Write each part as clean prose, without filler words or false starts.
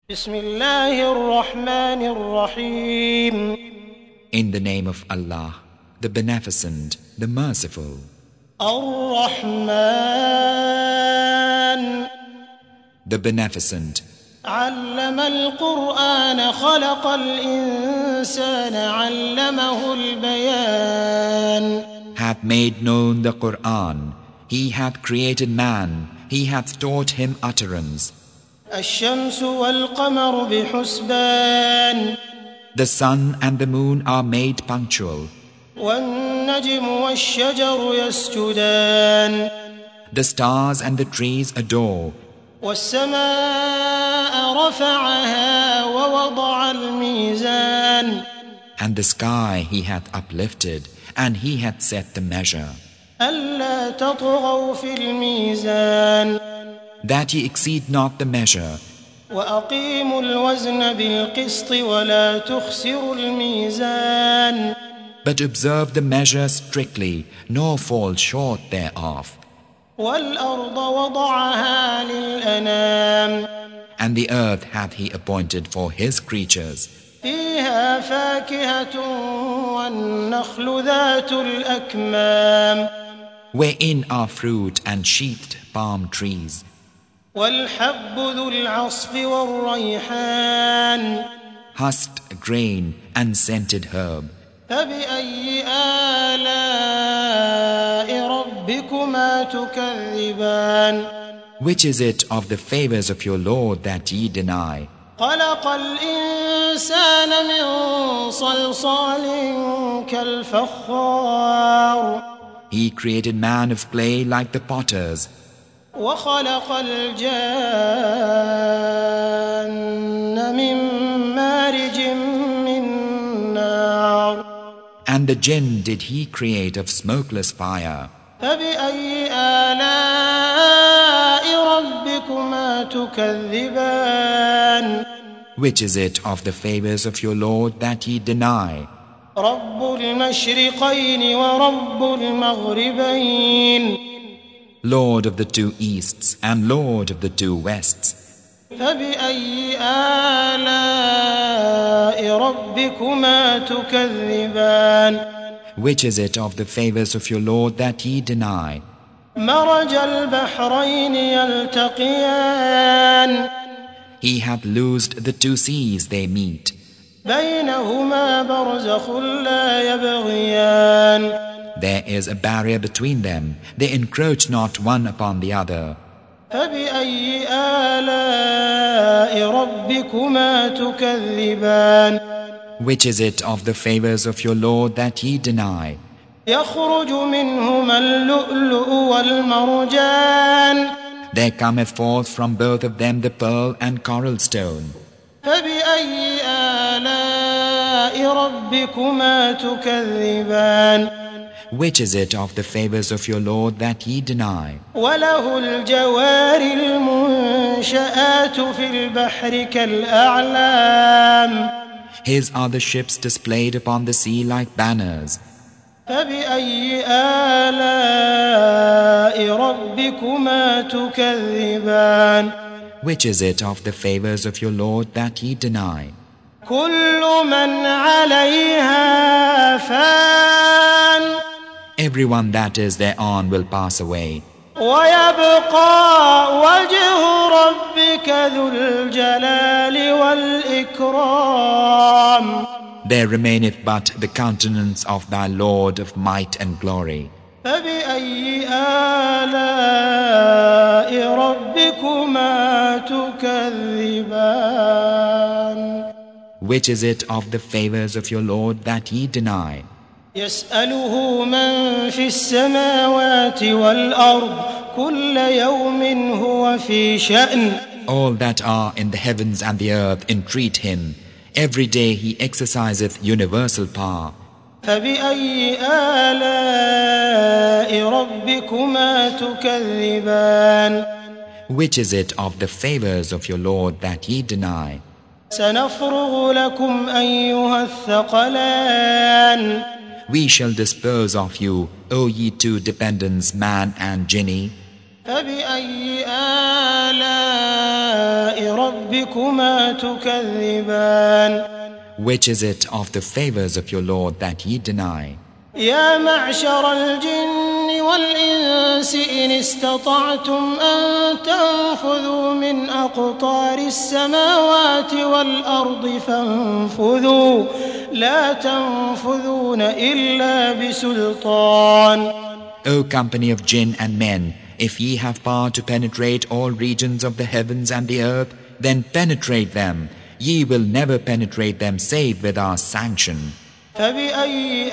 بسم الله الرحمن الرحيم. In the name of Allah, the Beneficent, the Merciful. الرحمن The Beneficent علم القرآن خلق الإنسان علمه البيان. hath made known the Quran. He hath created man. He hath taught him utterance. الشمس والقمر بحسبان. The sun and the moon are made punctual. والنجم والشجر يسجدان. The stars and the trees adore. والسماء رفعها ووضع الميزان. And the sky he hath uplifted, and he hath set the measure, ألا تطغوا في الميزان. that ye exceed not the measure. وأقيموا الوزن بالقسط ولا تخسروا الميزان. But observe the measure strictly, nor fall short thereof. والأرض وضعها للأنام. And the earth hath he appointed for his creatures. فيها فاكهة والنخل ذات الأكمام. Wherein are fruit and sheathed palm trees. والحب ذو العصف والريحان. Husked grain and scented herb. فبأي آلاء ربكما تكذبان. Which is it of the favors of your Lord that ye deny? خلق الإنسان من صلصال كالفخار. He created man of clay like the potters. وخلق الجان من مارج من نار. And the jinn did he create of smokeless fire. فبأي آلاء ربكما تكذبان. Which is it of the favors of your Lord that ye deny? رب المشرقين ورب المغربين. Lord of the two easts and Lord of the two wests. فبأي آلاء ربكما تكذبان. Which is it of the favors of your Lord that ye deny? مرج البحرين يلتقيان. He hath loosed the two seas they meet. بينهما برزخ لا يبغيان. There is a barrier between them. They encroach not one upon the other. فبأي آلاء ربكما تكذبان. Which is it of the favors of your Lord that ye deny? يخرج منهما اللؤلؤ والمرجان. There cometh forth from both of them the pearl and coral stone. فبأي آلاء ربكما تكذبان. Which is it of the favors of your Lord that ye deny? وله الجوار المنشآت في البحر كالأعلام. His are the ships displayed upon the sea like banners. فبأي آلاء ربكما تكذبان. Which is it of the favors of your Lord that ye deny? كل من عليها فان. Everyone that is thereon will pass away. ويبقى وجه ربك ذو الجلال والإكرام. There remaineth but the countenance of thy Lord of might and glory. فبأي آلاء ربكما تكذبان. Which is it of the favors of your Lord that ye deny? يسأله من في السماوات والأرض كل يوم هو في شأن. All that are in the heavens and the earth entreat him. Every day he exerciseth universal power. فبأي آلاء ربكما تكذبان. Which is it of the favors of your Lord that ye deny? سنفرغ لكم أيها الثقلان. We shall dispose of you, O ye two dependents, man and jinni. فبأي آلاء ربكما ربكما تكذبان Which is it of the favors of your Lord that ye deny? يا معشر الجن والإنس إن استطعتم أن تنفذوا من أقطار السماوات والأرض فانفذوا لا تنفذون إلا بسلطان. O company of jinn and men, if ye have power to penetrate all regions of the heavens and the earth, then penetrate them. Ye will never penetrate them save with our sanction. فبأي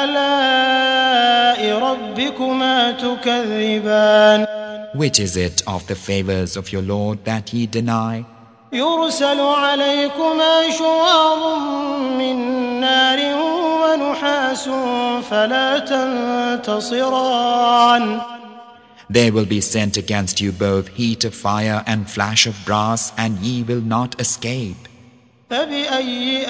آلاء ربكما تكذبان Which is it of the favors of your Lord that ye deny? يرسل عليكما شواظ من نار ونحاس فلا تنتصران. There will be sent against you both heat of fire and flash of brass, and ye will not escape. فبأي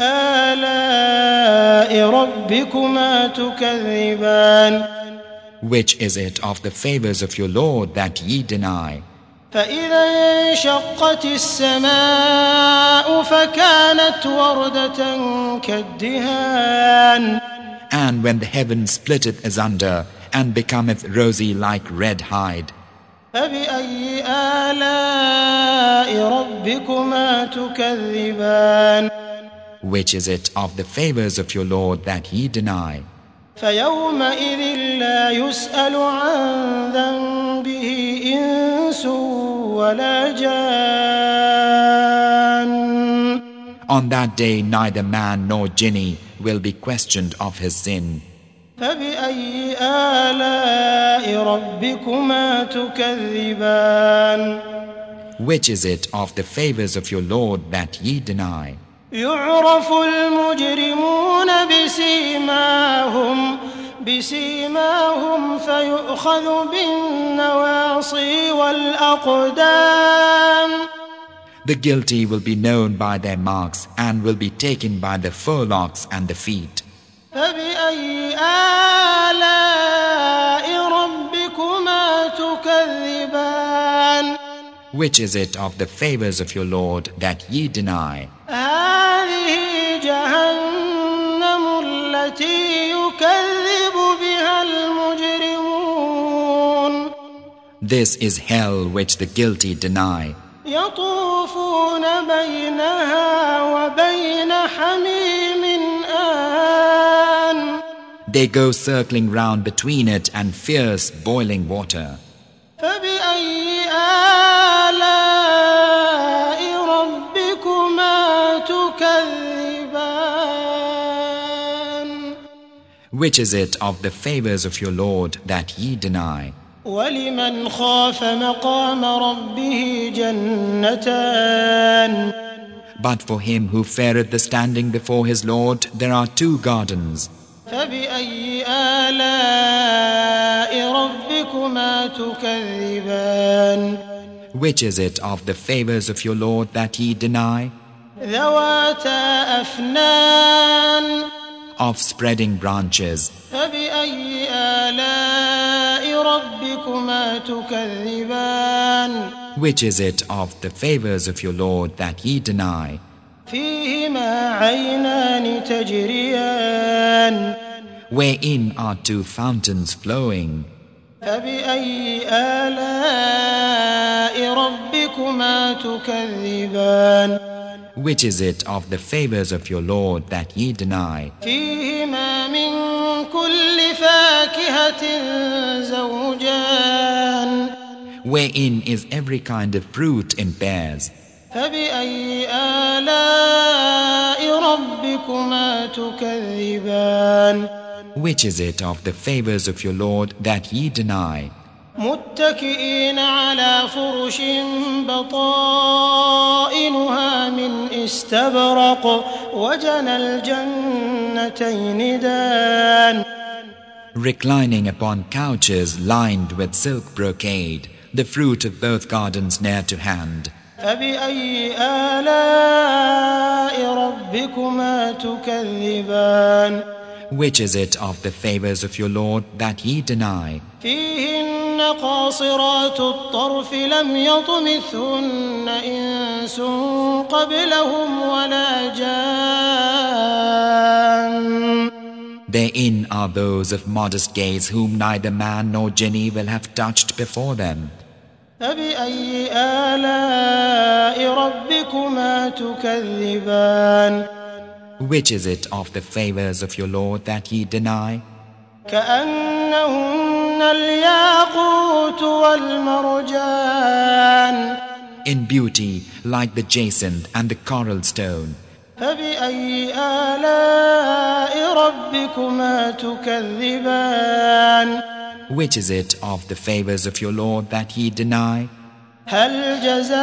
آلاء ربكما تكذبان Which is it of the favors of your Lord that ye deny? فإذا انشقت السماء فكانت وردة كالدهان. And when the heaven splitteth asunder and becometh rosy like red hide. فبأي آلاء ربكما تكذبان Which is it of the favors of your Lord that ye deny? فيومئذ لا يسأل عن ذنبه إنس ولا جان. On that day neither man nor jinni will be questioned of his sin. فبأي آلاء ربكما تكذبان Which is it of the favors of your Lord that ye deny? يعرف المجرمون بسيماهم فيؤخذ بالنواصي والأقدام. The guilty will be known by their marks and will be taken by the forelocks and the feet. فبأي آلاء ربكما تكذبان Which is it of the favors of your Lord that ye deny? هذه جهنم التي يكذب بها المجرمون. This is hell which the guilty deny. يطوفون بينها وبين حميم آن. They go circling round between it and fierce boiling water. فبأي آلاء ربكما تكذبان Which is it of the favors of your Lord that ye deny? ولمن خاف مقام ربه جنتان. But for him who feareth the standing before his Lord, there are 2 gardens. فبأي آلاء ربكما تكذبان Which is it of the favors of your Lord that ye deny? ذواتا أفنان. Of spreading branches. فبأي آلاء ربكما تكذبان Which is it of the favors of your Lord that ye deny? فيهما عينان تجريان. Wherein are 2 fountains flowing. فبأي آلاء ربكما تكذبان Which is it of the favors of your Lord that ye deny? فيهما من كل فاكهة زوجان. Wherein is every kind of fruit in pairs. فبأي آلاء ربكما تكذبان Which is it of the favors of your Lord that ye deny? متكئين على فرش بطائنها من استبرق وجنى الجنتين دان. Reclining upon couches lined with silk brocade, the fruit of both gardens near to hand. فبأي آلاء ربكما تكذبان Which is it of the favors of your Lord that ye deny? فيهن قاصرات الطرف لم يطمثهن إنس قبلهم ولا جان. Therein are those of modest gaze whom neither man nor jinni will have touched before them. فبأي آلاء ربكما تكذبان. Which is it of the favors of your Lord that ye deny? كأنهن الياقوت والمرجان. In beauty like the jacinth and the coral stone. فبأي آلاء ربكما تكذبان. Which is it of the favors of your Lord that ye deny? هل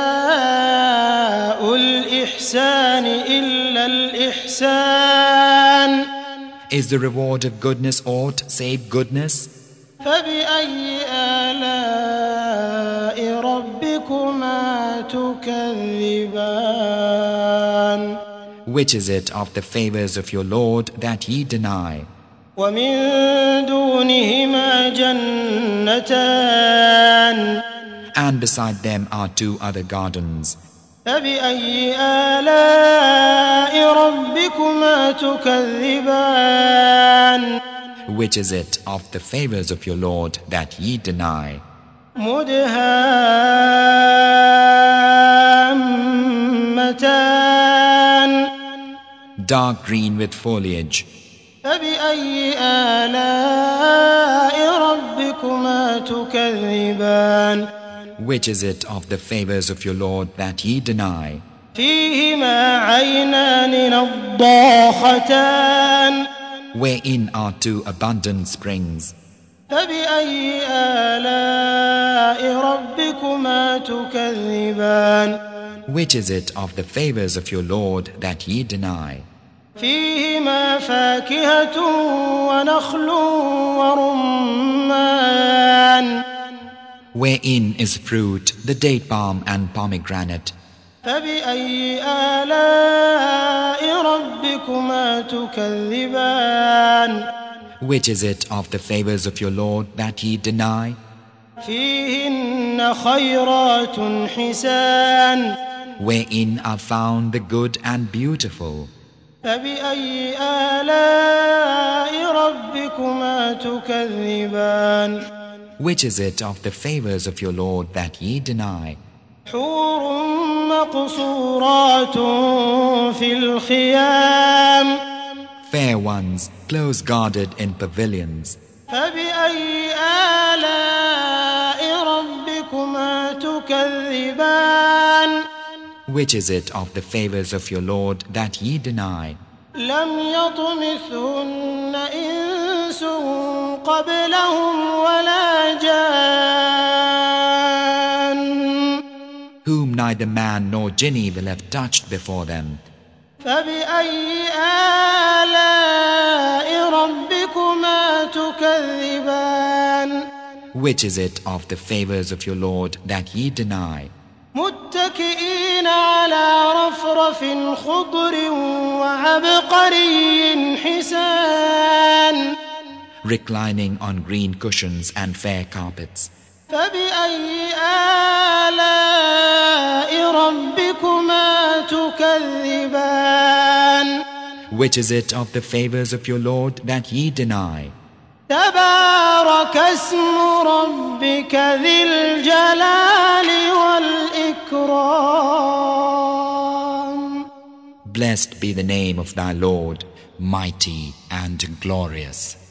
جزاء الإحسان إلا الإحسان. Is the reward of goodness aught save goodness? فبأي آلاء ربكما تكذبان. Which is it of the favors of your Lord that ye deny? ومن دونهما جنتان. And beside them are two other gardens. فبأي آلاء ربكما تكذبان. Which is it of the favors of your Lord that ye deny? مدهامتان. Dark green with foliage. فبأي آلاء ربكما تكذبان. Which is it of the favors of your Lord that ye deny? فيهما عينان نضاختان. Wherein are two abundant springs. فبأي آلاء ربكما تكذبان. Which is it of the favors of your Lord that ye deny? فيهما فاكهة ونخل ورمان. Wherein is fruit, the date palm and pomegranate. فبأي آلاء ربكما تكذبان. Which is it of the favors of your Lord that ye deny? فيهن خيرات حسان. Wherein are found the good and beautiful. فبأي آلاء ربكما تكذبان. Which is it of the favors of your Lord that ye deny? حور مقصورات في الخيام. Fair ones, close guarded in pavilions. فبأي آلاء ربكما تكذبان. Which is it of the favors of your Lord that ye deny? لم يطمثهن إنس قبلهم ولا جان. Whom neither man nor jinni will have touched before them. فبأي آلاء ربكما تكذبان. Which is it of the favors of your Lord that ye deny? متكئين على رفرف خضر وعبقري حسان. Reclining on green cushions and fair carpets. فبأي آلاء ربكما تكذبان. Which is it of the favors of your Lord that ye deny? تبارك اسم ربك ذي الجلال والإكرام. Blessed be the name of thy Lord, mighty and glorious.